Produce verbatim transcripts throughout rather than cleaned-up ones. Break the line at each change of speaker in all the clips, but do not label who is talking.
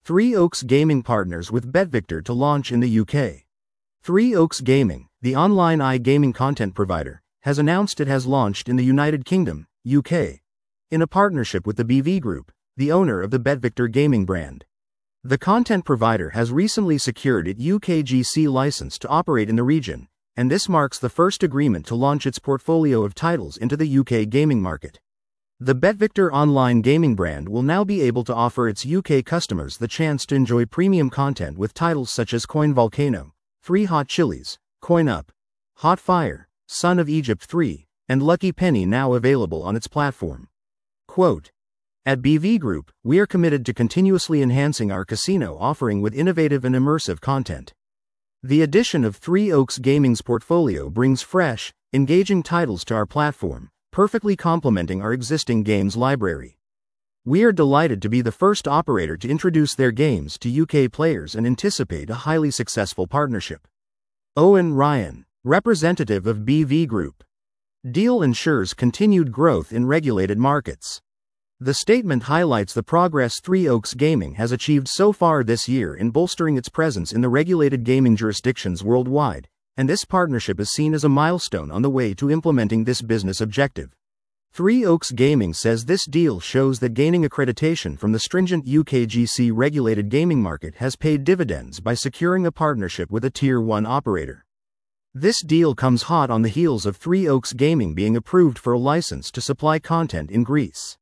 Three Oaks Gaming partners with BetVictor to launch in the U K. Three Oaks Gaming, the online iGaming content provider, has announced it has launched in the United Kingdom, U K, in a partnership with the B V Group, the owner of the BetVictor gaming brand. The content provider has recently secured its U K G C license to operate in the region, and this marks the first agreement to launch its portfolio of titles into the U K gaming market. The BetVictor online gaming brand will now be able to offer its U K customers the chance to enjoy premium content with titles such as Coin Volcano, Three Hot Chilies, Coin Up, Hot Fire, Son of Egypt three, and Lucky Penny now available on its platform. Quote, "At B V Group, we are committed to continuously enhancing our casino offering with innovative and immersive content. The addition of Three Oaks Gaming's portfolio brings fresh, engaging titles to our platform, perfectly complementing our existing games library. We are delighted to be the first operator to introduce their games to U K players and anticipate a highly successful partnership." Owen Ryan, representative of B V Group. Deal ensures continued growth in regulated markets. The statement highlights the progress Three Oaks Gaming has achieved so far this year in bolstering its presence in the regulated gaming jurisdictions worldwide, and this partnership is seen as a milestone on the way to implementing this business objective. Three Oaks Gaming says this deal shows that gaining accreditation from the stringent U K G C regulated gaming market has paid dividends by securing a partnership with a Tier one operator. This deal comes hot on the heels of Three Oaks Gaming being approved for a license to supply content in Greece.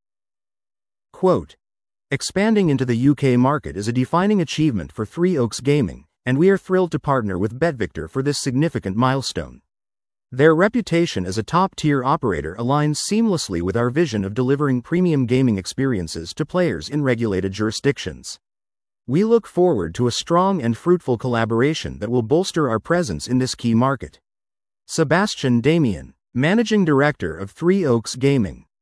Quote, "Expanding into the U K market is a defining achievement for Three Oaks Gaming, and we are thrilled to partner with BetVictor for this significant milestone. Their reputation as a top-tier operator aligns seamlessly with our vision of delivering premium gaming experiences to players in regulated jurisdictions. We look forward to a strong and fruitful collaboration that will bolster our presence in this key market." Sebastian Damian, Managing Director of Three Oaks Gaming.